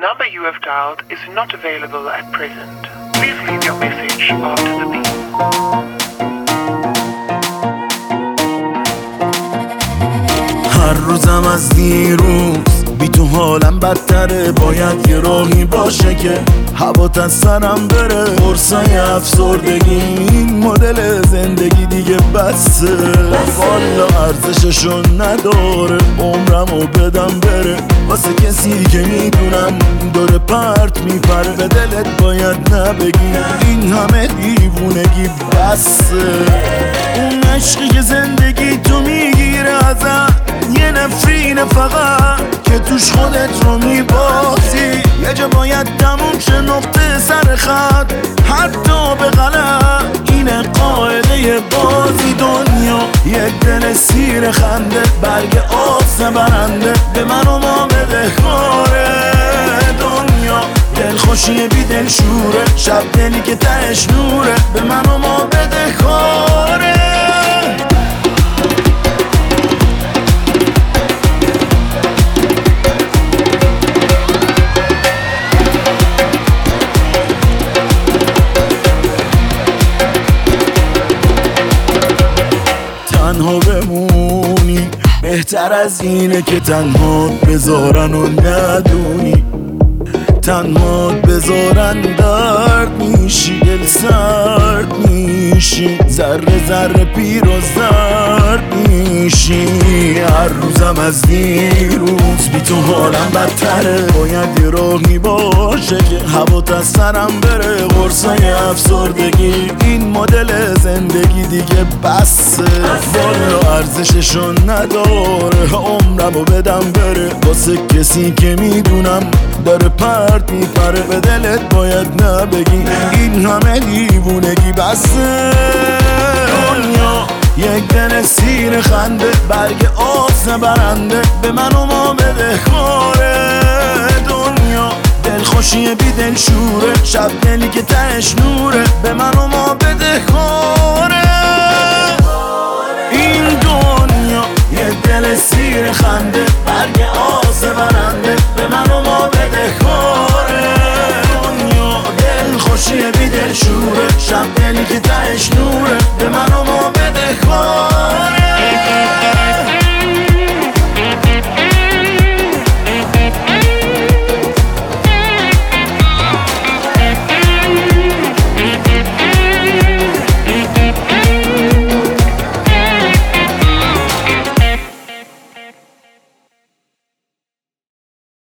number you have dialed is not available at present. Please leave your message after the beep. هر روزم از دیروز بی تو حالم بدتره. باید یه راهی باشه که هوات از سرم بره. قرصای افسردگی این مدل زندگی دیگه بسه. والا ارزششو نداره عمرمو بدم بره واسه کسی که میدونم داره پرت میپره. به دلت باید نبگی این همه دیوونگی بسه. اون عشقی که زندگی تو میگیره ازم یه نفرین فقط که توش خودت رو میبازی. یه جا باید تموم شه نقطه سر خط حتی به غلط. اینه قاعده بازی. دنیا یه دل سیر خنده برگ آس برنده به من و ما بده کاره. دنیا دلخوشی بی دل شوره شب دلی که تهش نوره به من و ما بده کاره. تنها بمونی بهتر از اینه که تنهات بذارن و ندونی. تنهات بذارن درد میشی دل سرد میشی. ذره ذره پیر و زرد میشی. هر روزم از دیروز بی تو حالم بدتره. باید یه راهی باشه که هوات از سرم بره. قرصای افسردگی این مدل زندگی دیگه بسه. والا ارزششو نداره عمرمو بدم بره واسه کسی که میدونم داره پرت میپره. به دلت باید نبگی این همه دیوونگی بسه. دنیا یک دل سیر خنده برگ آس برنده به من و ما بده کاره. دنیا دلخوشی بی دل شوره شب دلی که تهش نوره به من و ما بده کاره.